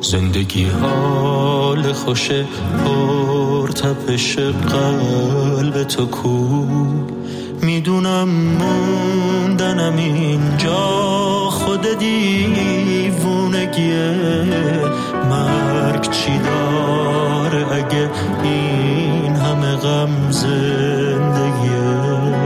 زندگی حال خوش پر تپش قلب تو کو. میدونم موندنم اینجا خود دیوونگیه. مرگ چی داره اگه این همه غم زندگیه؟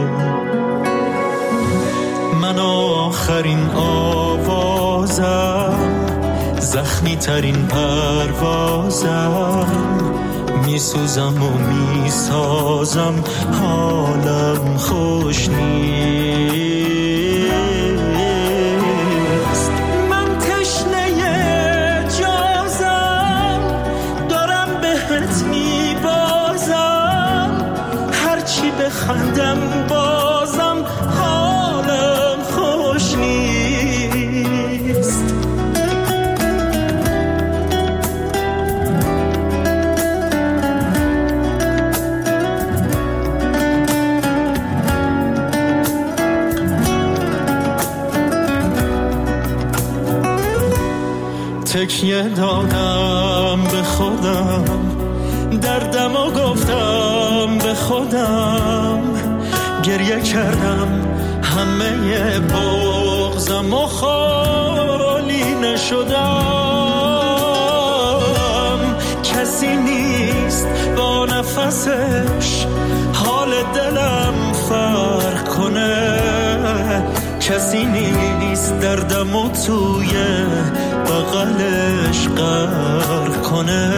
من آخرین آوازم، زخمی ترین پروازم، میسوزم و میسازم، حالم خوش نیست. من تشنه جازم، دارم بهت میبازم، هرچی بخندم بازم حالم خوش نیست. تکیه دادم به خودم، دردم و گفتم به خودم، گریه کردم همه بغضم و خالی نشدم. کسی نیست با نفسش حال دلم فرق کنه، کسی نیست دردمو توی بغلش غرق کنه.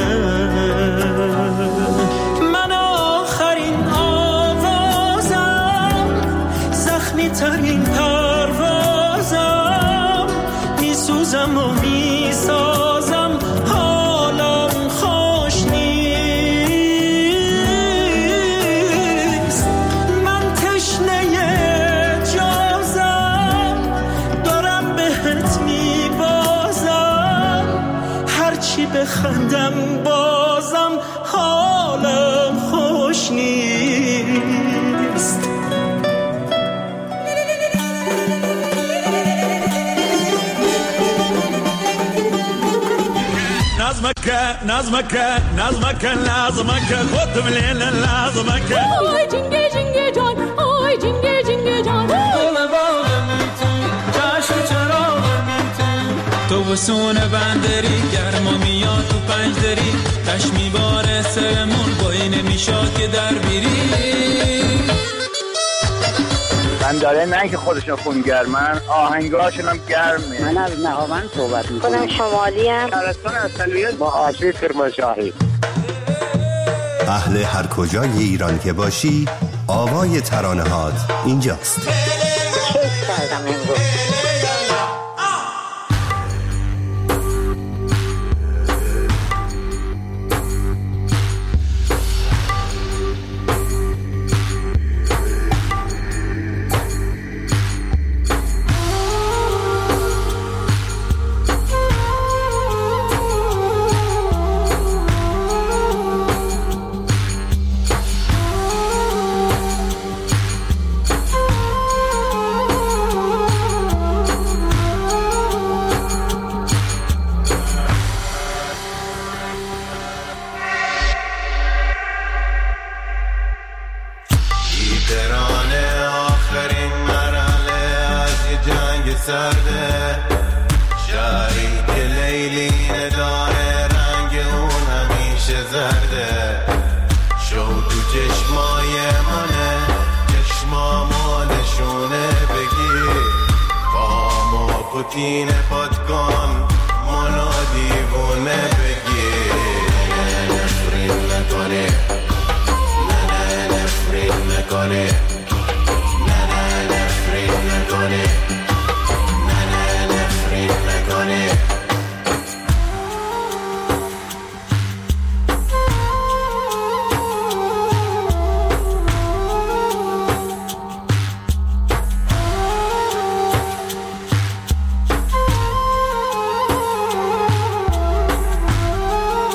من آخرین آوازم، زخمی ترین پروازم، میسوزم و میسازم، حالم خوش نیست. من تشنه جازم، دارم بهت میبازم، هرچی بخندم بازم حالم خوش نیست. نظمك خودم لیل لازمك. آی جنگه جنگه جان، آی جنگه جنگه جان، دل باغم تو جشن چراغم تو بسون بندری گرما میاد تو پنجدری، تش میباره سرمون بایی نمیشاد که در بیری. من داره نه که خودشون خونگرمن، آهنگاشون هم گرمه. من از نهاوند صحبت میکنم. خودم شمالی هم. شهرستان اصلیت با آشوی کرمانشاهی. اهل هر کجای ایران که باشی، آوای ترانه هات اینجاست. کیف کردم امروز.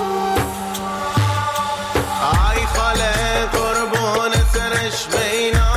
ای خاله قربون سرش مینا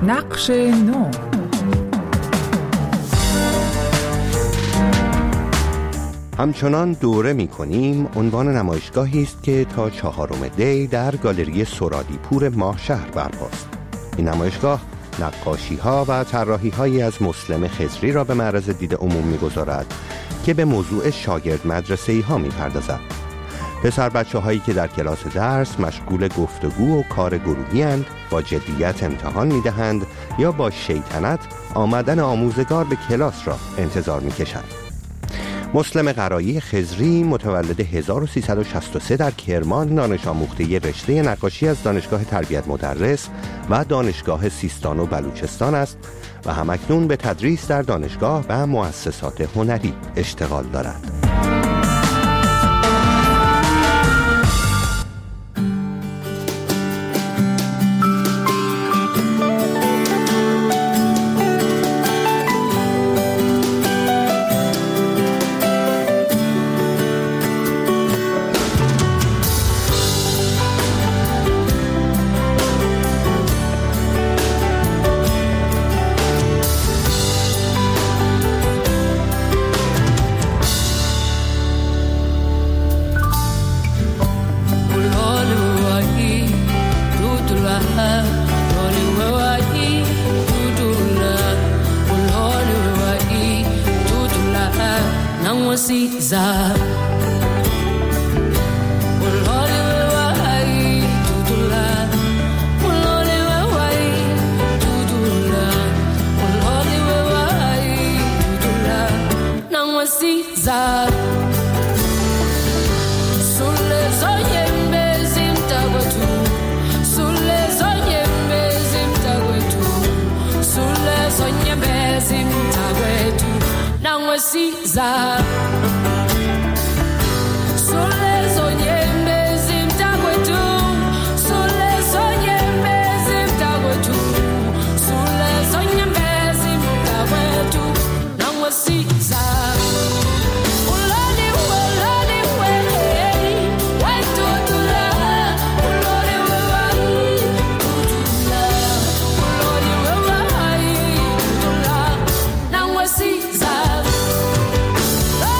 نقش نو. همچنان دوره می کنیم عنوان نمایشگاهی است که تا 4 دی در گالری سرادیپور ماهشهر برپاست. این نمایشگاه نقاشی ها و طراحی هایی از مسلم خضری را به معرض دید عموم می گذارد که به موضوع شاگرد مدرسه‌ای ها می پردازد. پسر بچه هایی که در کلاس درس مشغول گفتگو و کار گروهی اند، با جدیت امتحان می دهند یا با شیطنت آمدن آموزگار به کلاس را انتظار می کشند. مسلم قرایی خضری متولد 1363 در کرمان، دانش آموخته رشته نقاشی از دانشگاه تربیت مدرس و دانشگاه سیستان و بلوچستان است و همکنون به تدریس در دانشگاه و مؤسسات هنری اشتغال دارد. Now I see that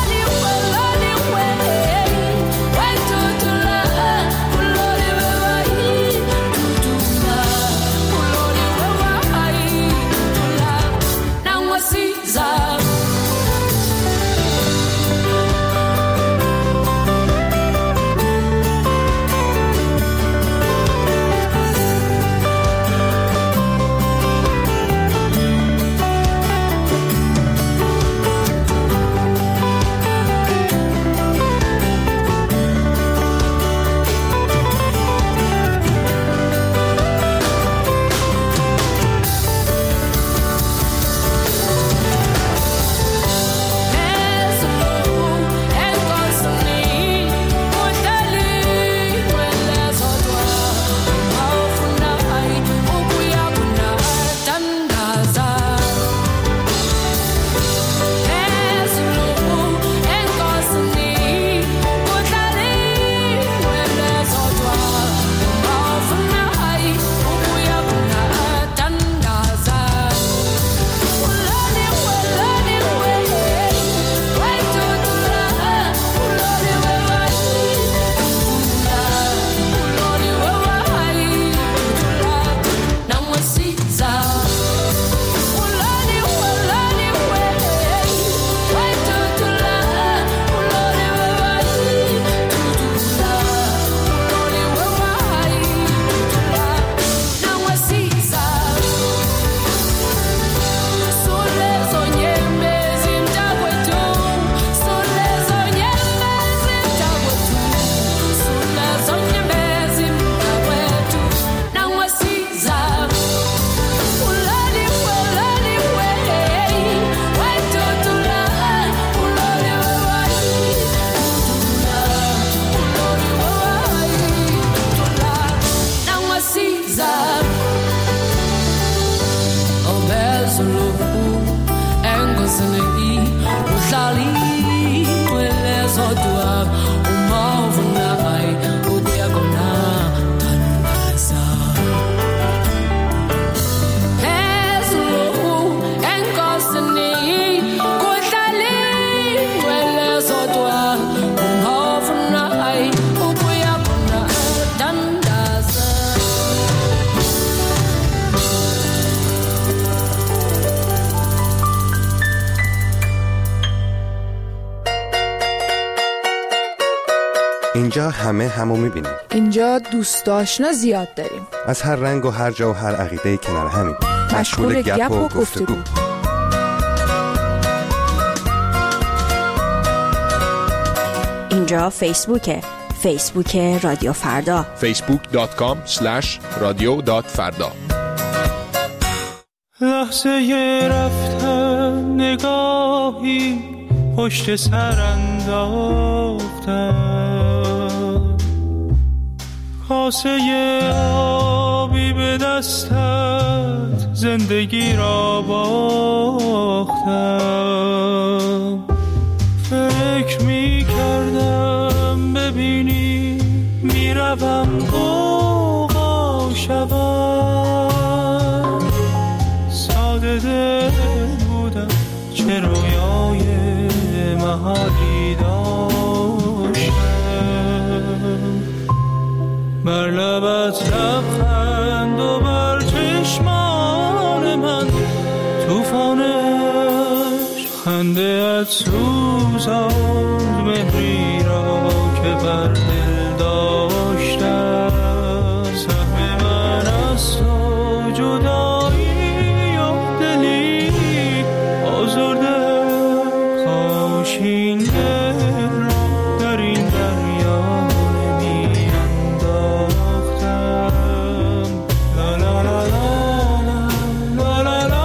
اینجا همه همو میبینیم. اینجا دوست آشنا زیاد داریم. از هر رنگ و هر جا و هر عقیده کنار همیم. مشغول گپ و گفتگو. اینجا فیسبوک رادیو فردا. facebook.com/radio.farda. لحظه رفتن نگاهی پشت سر انداختم، کاسه آبی به دستت زندگی را باختم. فکر می کردم ببینی میروم غوغا شوم، ساده دل بودم چه رویای محالی داشتم. بر لبت لبخند و بر چشمان من توفانش خنده‌ات سوزاند مهری را که بر دل داشتم. سهم من از تو جدایی و دلی آزرده، کاش این دل را در این دریا نمی انداختم. لا لا لا لا لا لا لا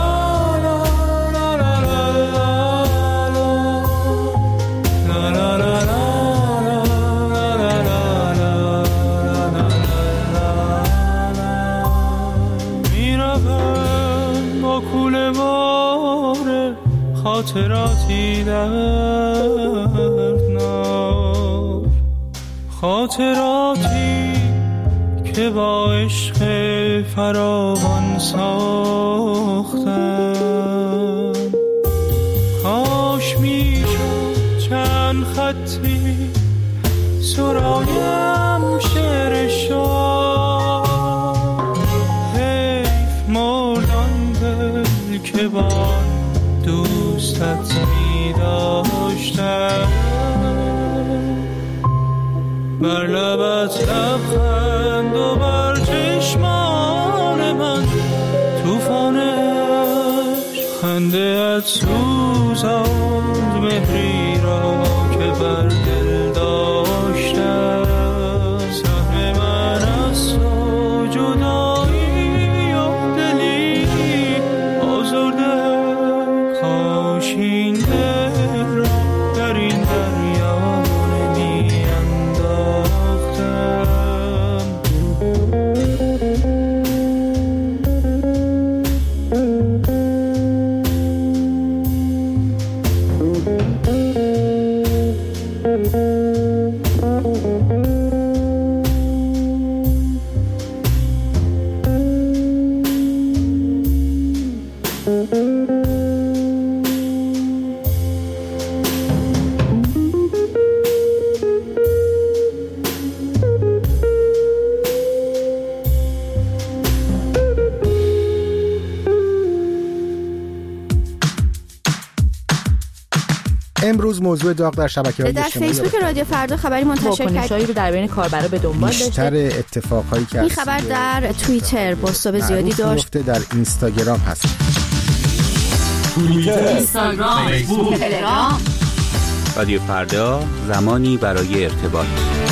خاطراتی دردناک، خاطراتی که با عشق فراوان ساختم. کاش میشد چند خطی سرایم شعر شاه، حیف مردان دل که با دوستت می داشتم. بر لبت لبخند و بر چشمان من توفانش خنده‌ات سوزاند مهری را که بر دل داشتم. سهم من از تو جدایی و دلی آزرده، کاش این دل را در این دریا نمی انداختم. امروز موضوع داغ در شبکه‌های اجتماعی در فیسبوک رادیو فردا خبری منتشر کرد رو در بین کاربرا به دنبال داشته. بیشتر اتفاقایی که این خبر در توییتر بازتاب زیادی داشت، در اینستاگرام هست. توییتر، اینستاگرام، فیسبوک، تلگرام. رادیو فردا، زمانی برای ارتباط.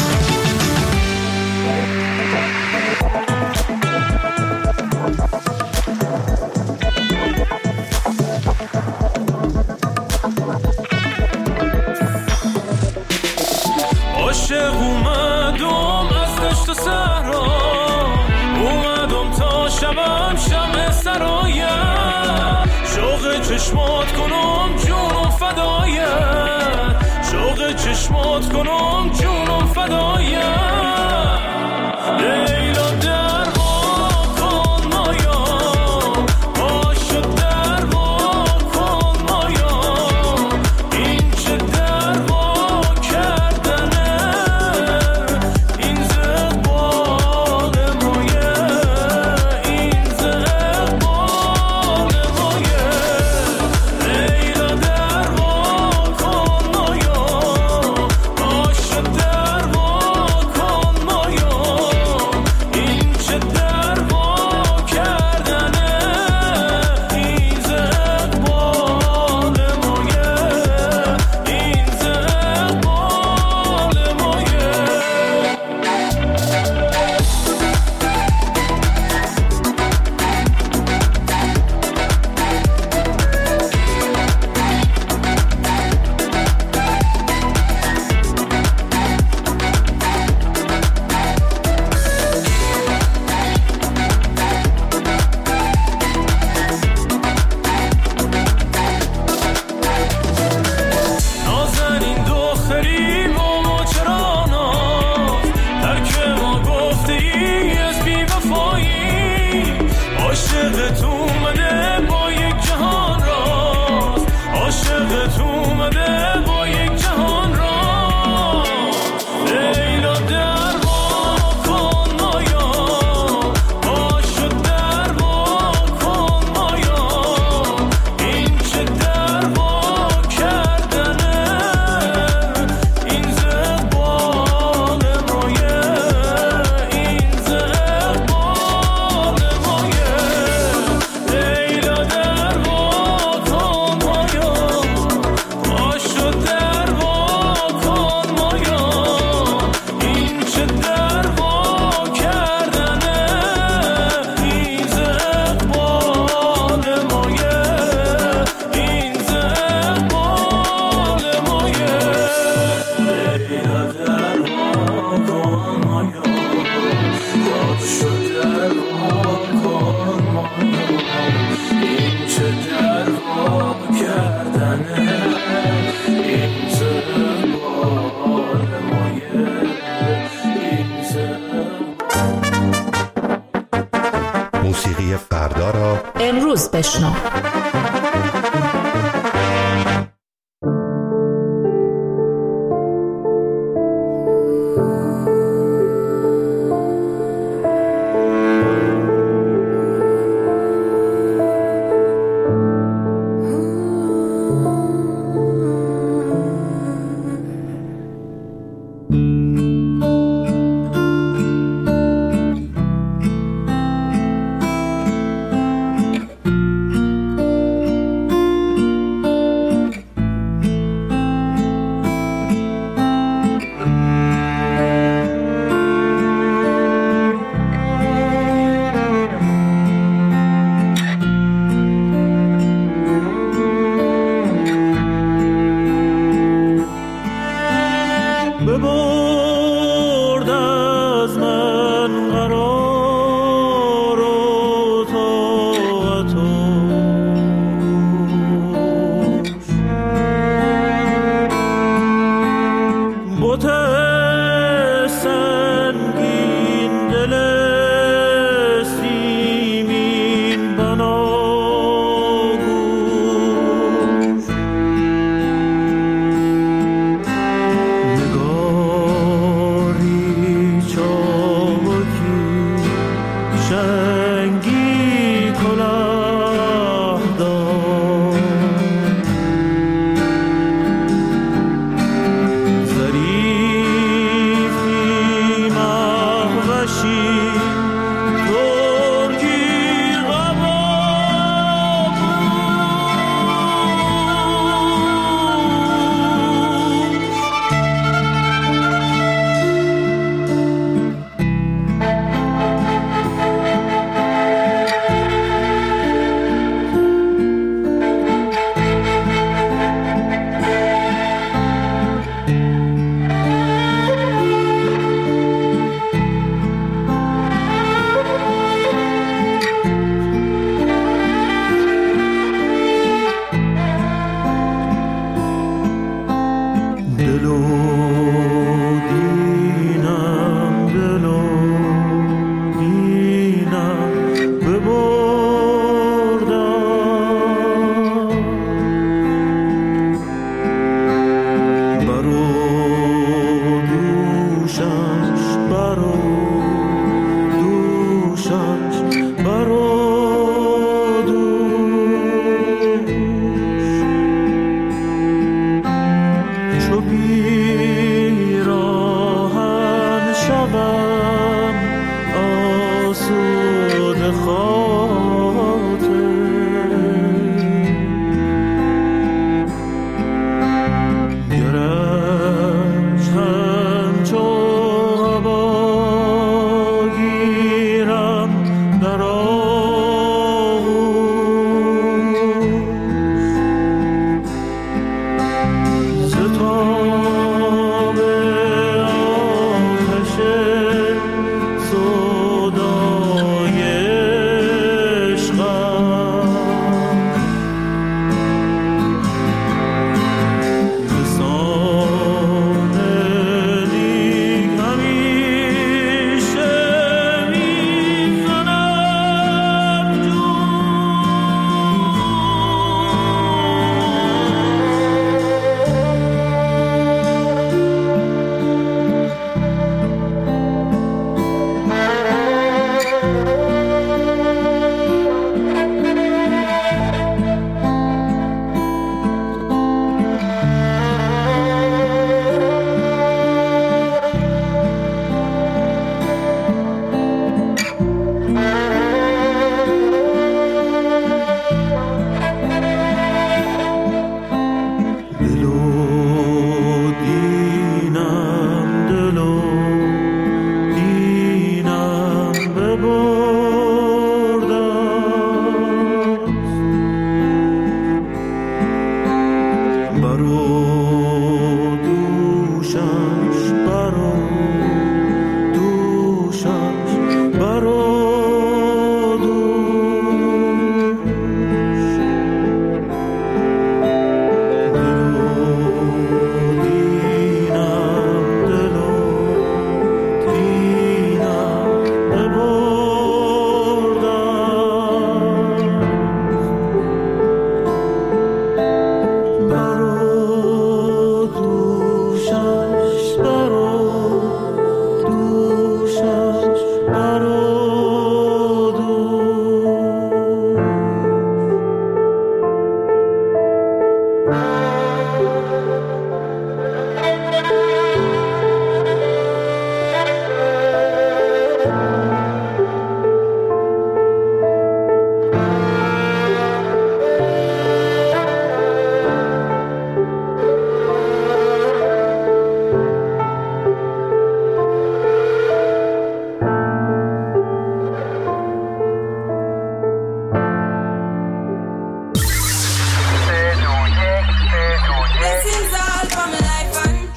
عاشق اومدم از دشت و صحرا، اومدم تا شبم شمع سرایم، شوق چشمات کنم جونم فدایت، شوق چشمات کنم جونم فدایت. لیلا در کن مایا، باشو در کن مایا، این چه در کردنه، این زقبال مایه، این زقبال مایه. لیلا در کن مایا، باشو در کن صدای فردا را امروز بشنو.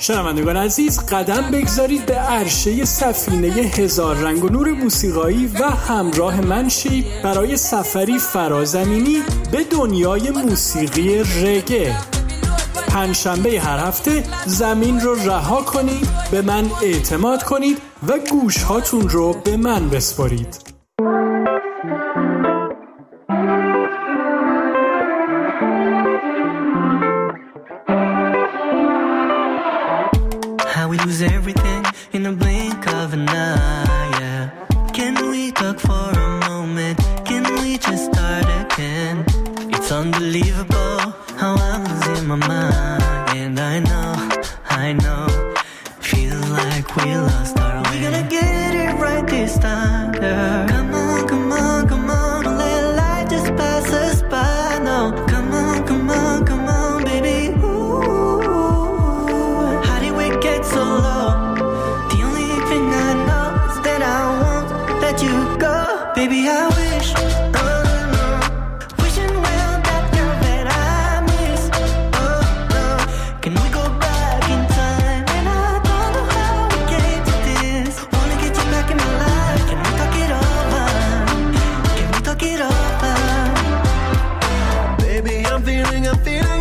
شنوندگان عزیز، قدم بگذارید به عرشه سفینه هزار رنگ و نور موسیقایی و همراه من شید برای سفری فرازمینی به دنیای موسیقی رگه. پنجشنبه هر هفته زمین رو رها کنید، به من اعتماد کنید و گوش هاتون رو به من بسپارید. How we lose everything in the blink of an eye, yeah. Can we talk for a moment? Can we just start again? It's unbelievable how I'm losing my mind. And I know, feels like we lost our way. We're gonna get it right this time, yeah. Come on, come on, come on, don't let life just pass us by. No, come on, come on, come on, baby. So low. The only thing I know is that I won't let you go. Baby, I wish, wishing well that girl that I miss. Oh no, can we go back in time? And I don't know how we came to this. Wanna get you back in my life. Can we talk it over? Can we talk it over? Baby, I'm feeling the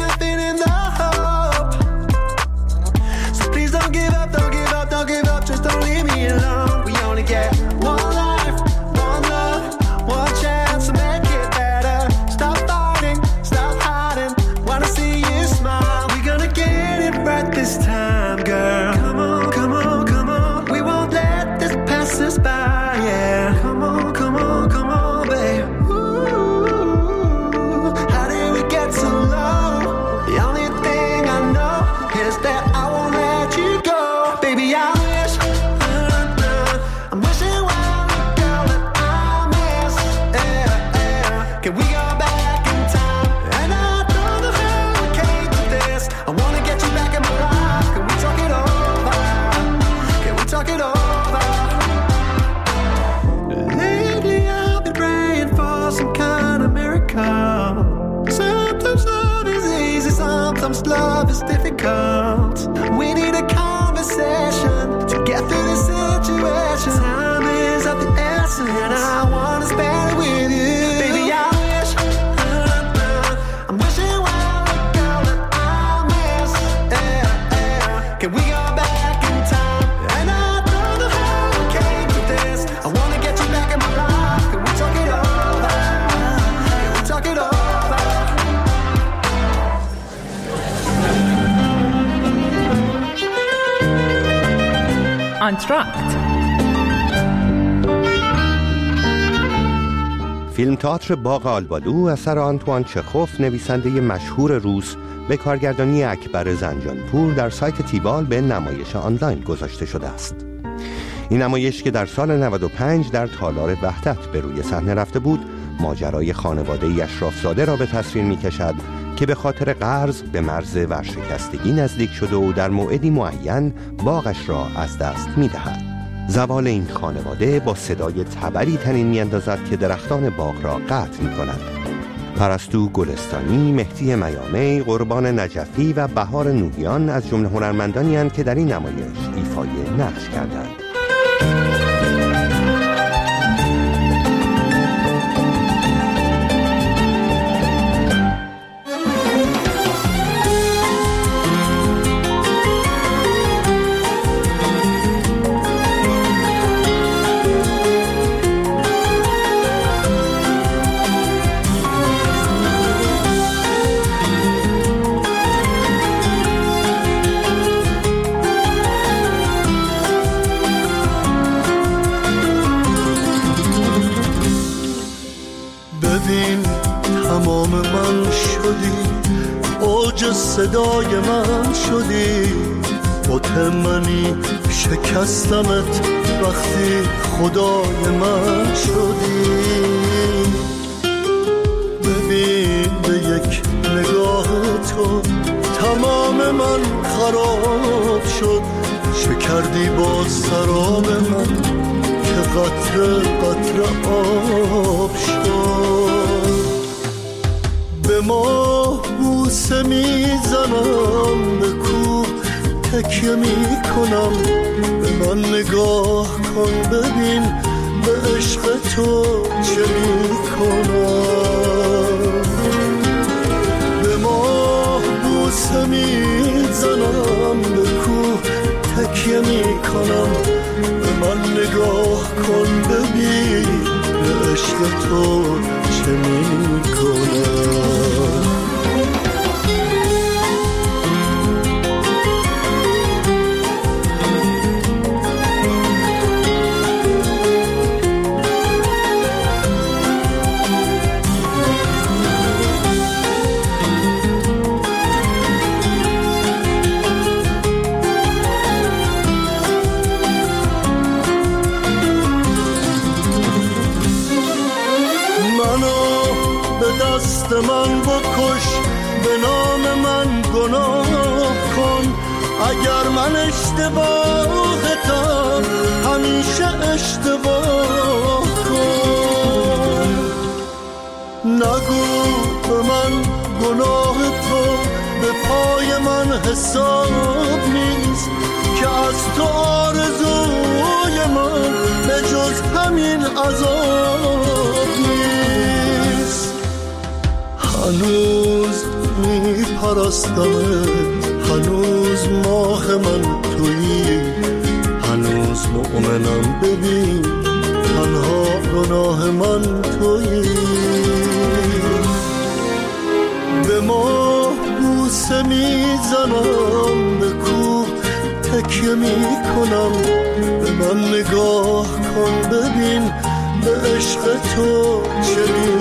hope. So please don't give up, don't give up, just don't leave me alone. We only get one life, one love, one chance to make it better. Stop fighting, stop hiding, wanna see you smile. We're gonna get it right this time, girl. Come on, come on, come on, we won't let this pass us by, yeah. Come on, come on, come on, babe. Ooh, how did we get so low? The only thing I know is that I won't let you go. Baby, I wish, I'm wishing well the girl that I miss, yeah, yeah. Can we go back in time? And I don't know how we came to this. I wanna get you back in my life. Can we talk it over? Can we talk it over? Lately I've been praying for some kind of miracle. Sometimes love is easy, sometimes love is difficult. We need a conversation to get through this situation. Time is of the essence, and I wanna spend it with you. Baby, I wish, I'm wishing well the girl that I miss, yeah, yeah. Can we go back in time? And I don't know how we came to this. I wanna get you back in my life. Can we talk it over? Can we talk it over? آنتراکت. فیلم تئاتر باغ آلبالو اثر آنتوان چخوف، نویسنده مشهور روس، به کارگردانی اکبر زنجانپور در سایت تیبال به نمایش آنلاین گذاشته شده است. این نمایش که در سال 95 در تالار وحدت به روی صحنه رفته بود، ماجرای خانواده اشرافزاده را به تصویر می‌کشد که به خاطر قرض به مرز ورشکستگی نزدیک شده و در موعدی معین باغش را از دست می‌دهد. زوال این خانواده با صدای تبری طنین می‌اندازد که درختان باغ را قطع می‌کند. پرستو گلستانی، مهدی میامی، قربان نجفی و بهار نوحیان از جمله هنرمندانی هستند که در این نمایش ایفای نقش کردند. صدای من شدی، مطمئنی شکستمت وقتی خدای من شدی. ببین به یک نگاه تو تمام من خراب شد، شکردی با سراب من که قطره قطره آب شد. به ماه بوسه میزنم، به کوه تکیه می کنم به من نگاه کن ببین به عشق تو چه می کنم به ماه بوسه می زنم به کوه تکیه می کنم به من نگاه کن ببین به عشق تو چه می کنم من بکش به نام من گناه کن اگر من اشتباهتم همیشه اشتباه کن نگو به من گناه تو به پای من حساب نیست که از تو آرزوی من به جز همین عذاب نیست هنوز می پرستمت هنوز ماه من تویی هنوز مؤمنم ببین تنها گناه من تویی به ماه بوسه می زنم به کوه تکیه می کنم به من نگاه کن ببین به عشق تو چه می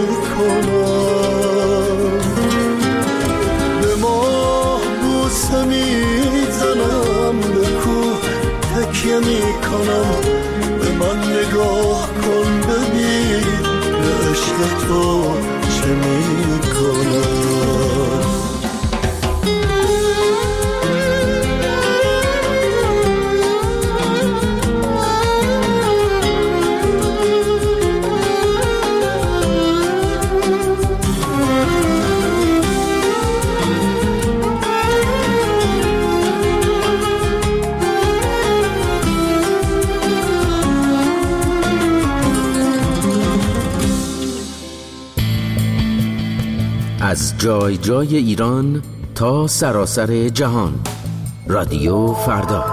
کنم به ماه بوسه می زنم به کوه تکیه می کنم به من نگاه کن ببین به عشق تو چه می کنم از جای جای ایران تا سراسر جهان رادیو فردا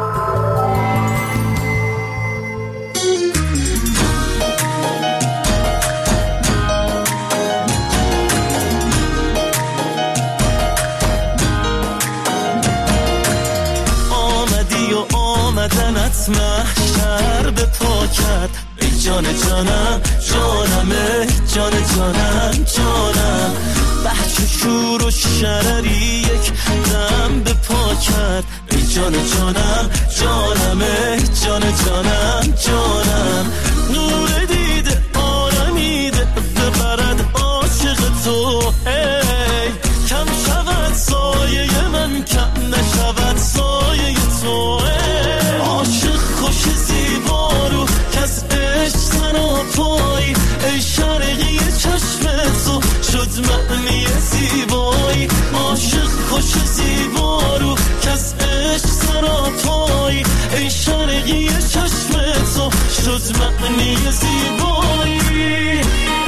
آمدی و آمدنت محشر به پا کرد ای جان جانم جانم ای جان جانم جانم بحث و شور و شرری یک دم به پا کرد ای جان جانم جانم ای جان جانم جانم نور دیده آرمیده ببرد عاشق تو ای کم شود سایه من کم نشود سایه تو ای عاشق خوش زیبارو کس عشق سراپایی ای شرقی چشم تو شد معنی زیبایی عاشق خوش زیبارو کس عشق سراپایی ای شرقی چشم تو شد معنی زیبایی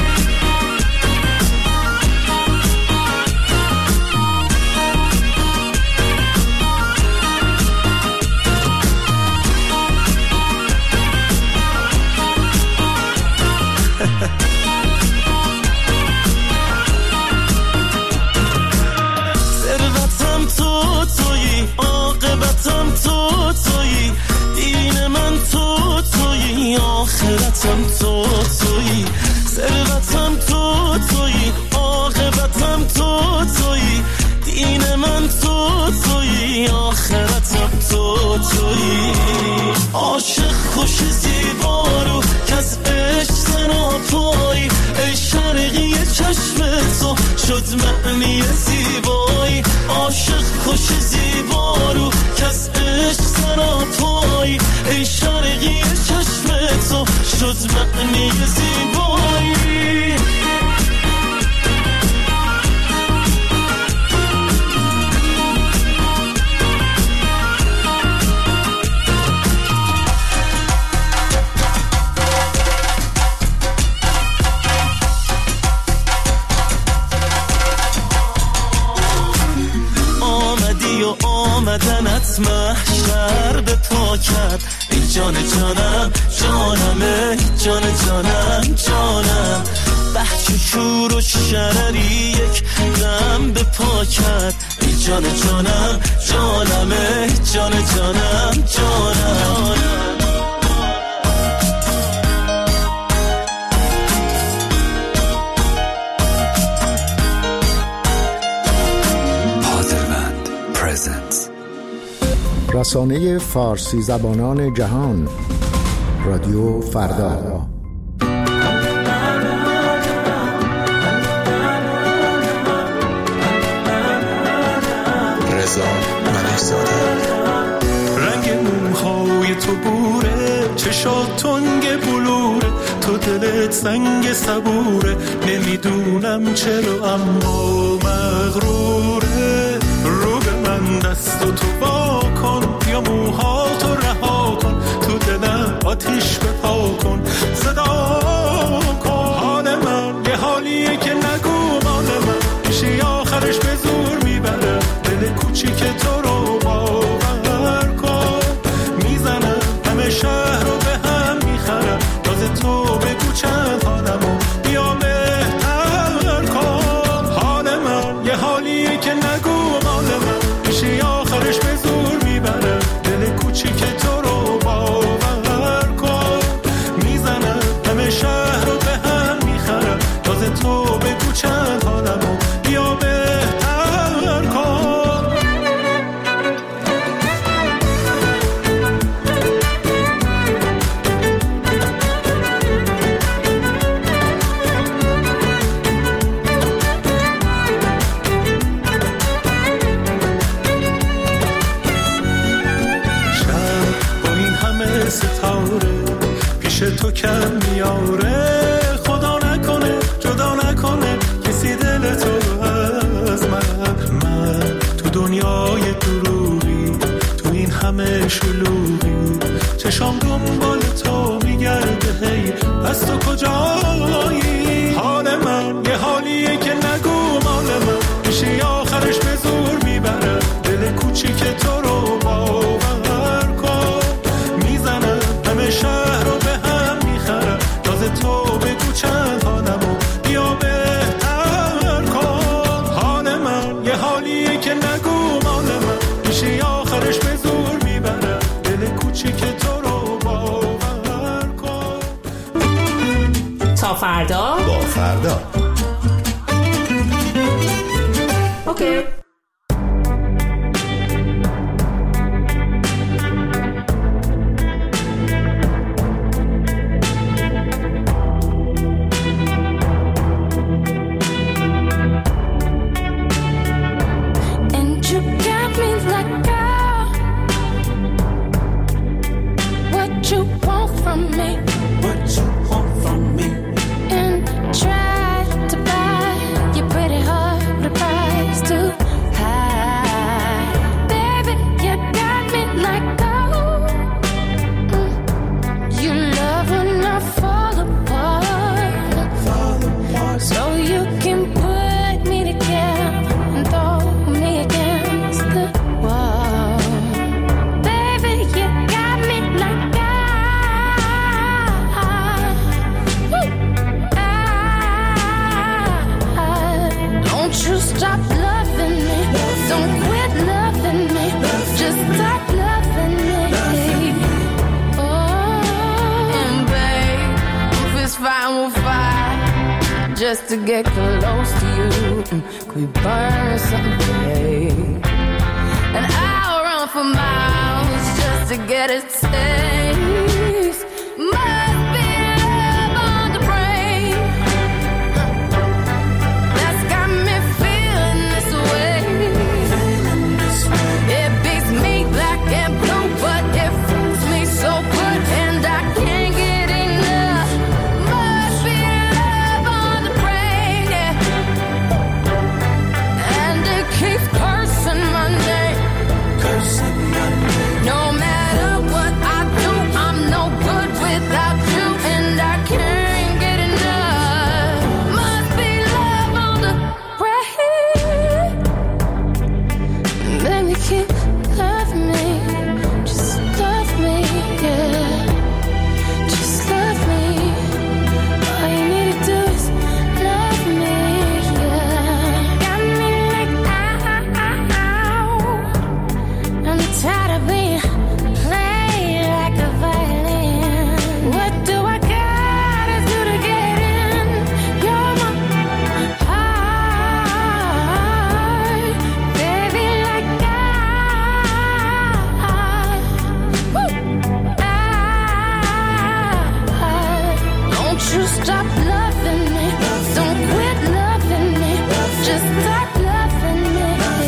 ثروتم تو تویی عاقبتم تو تویی دین من تو تویی آخرتم تو تویی ثروتم تو تویی عاقبتم تو تویی دین من تو تویی آخرتم تو تویی عاشق خوش زیبارو کس عشق سراپایی ای شرقی چشم تو شد معنی زیبایی عاشق خوش زیبارو کس عشق سراپایی ای شرقی چشم تو شد معنی زیبایی جانم جانم بحچ شور و شرری یک غم به پا کرد ای جان جانم جانم ای جان جانم جانم رسانه فارسی زبانان جهان رادیو فردا. رضا منش‌زاده. رنگ موهای تو بوره، چشات تنگ بلوره، تو دلت سنگ صبوره، نمیدونم چرا اما مغروره. رو به من دست و تو وا کن، یا موهاتو رها کن، تو دلم آتیش بپا کن، صدا کن. حال من یه حالیه که نگو مال من، میشه آخرش به زور میبره، دل کوچیک تو رو باور کن. میزنم همه شهر رو به هم میخرم، تازه تو بگو چند حالمو بیا بهتر کن. حال من یه حالیه که نگو مال من، میشه آخرش به زور میبره، دل کوچیک تو رو باور کن. میزنم همه شهر رو به هم میخرم، تازه تو بگو چند حالمو بیا بهتر کن. تو کم میاره، خدا نکنه جدا نکنه کسی دل تو از من تو دنیای دروغی، تو این همه شلوغی، چشام دنبال تو میگرده، هی پس تو کجایی؟ حال من یه حالیه که نگو مال من، میشه آخرش به زور میبره، دل کوچیک تو رو باور کن. میزنم همه شهر رو به تو بگو چند حالمو بیا بهتر کن. حال من یه حالیه که نگو مال من، میشه آخرش به زور میبره، دل کوچیک تو رو باور کن. تا فردا با فردا. اوکی. Just to get close to you, could we burn something today? And I'll run for miles just to get a taste. Must be love on the brain that's got me feeling this way. It beats me black and blue, but it fools me so good, and I can't get enough. Must be love on the brain, yeah. And it keeps cursing my name. No matter what I do, stop loving me. Don't quit loving me. Just start loving me.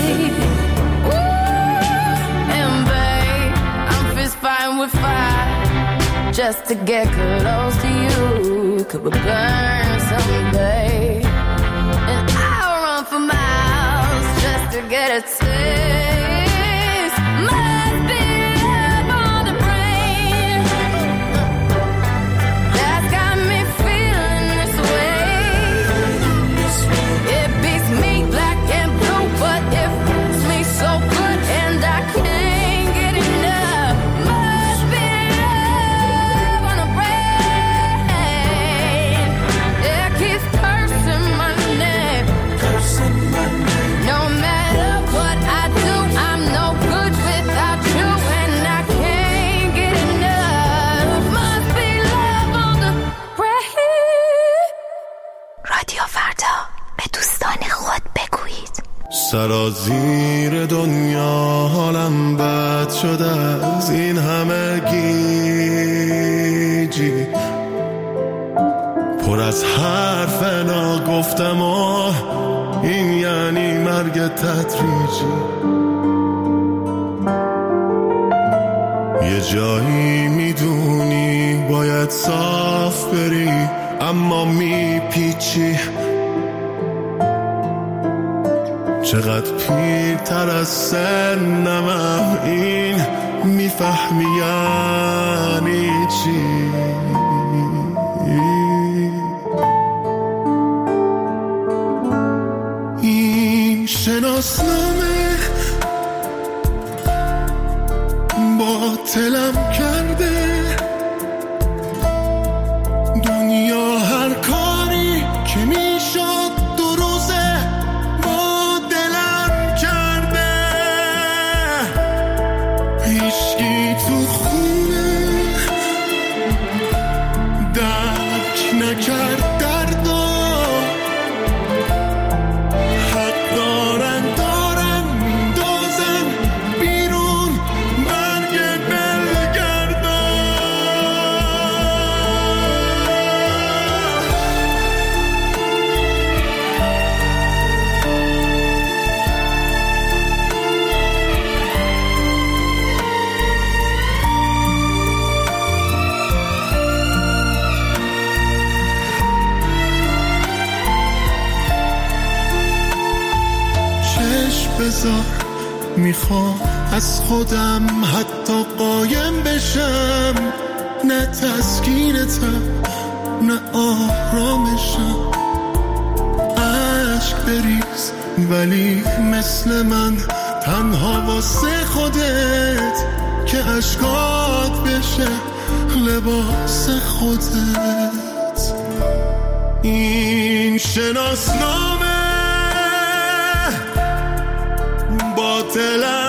Ooh, and babe, I'm fist fighting with fire just to get close to you. Could we burn someday? And I'll run for miles just to get a taste. Must be love on the brain that's got me feeling this way. It beats me black and blue, but it feels me so good and I can't get enough. Must be love on the brain that keeps cursing my name. No matter what I do, I'm no good without you, and I can't get enough. Must be love on the brain. رادیو فردا، به دوستان خود بگویید. سرازیر دنیا حالم بد شده از این همه گیجی، پر از حرف ناگفتم و این یعنی مرگ تدریجی. یه جایی میدونی باید صاف بری اما میپیچی. چقدر پیرتر از سنمم این میفهمی یعنی چی. این شناسنامه باطلم کرده، دنیا هر کاری که میشد دو روزه با دلم کرده. هیچکی تو خونه درک نکرد دردو، حق دارن میندازن بیرون برگ بلگردان. چشم بذار میخوام از خودم حتی قایم بشم، نه تسکینتم نه آرامشم. عشق بریز ولی مثل من تنها واسه خودت، که عشقات بشه لباس خودت. این شناسنامه باطلم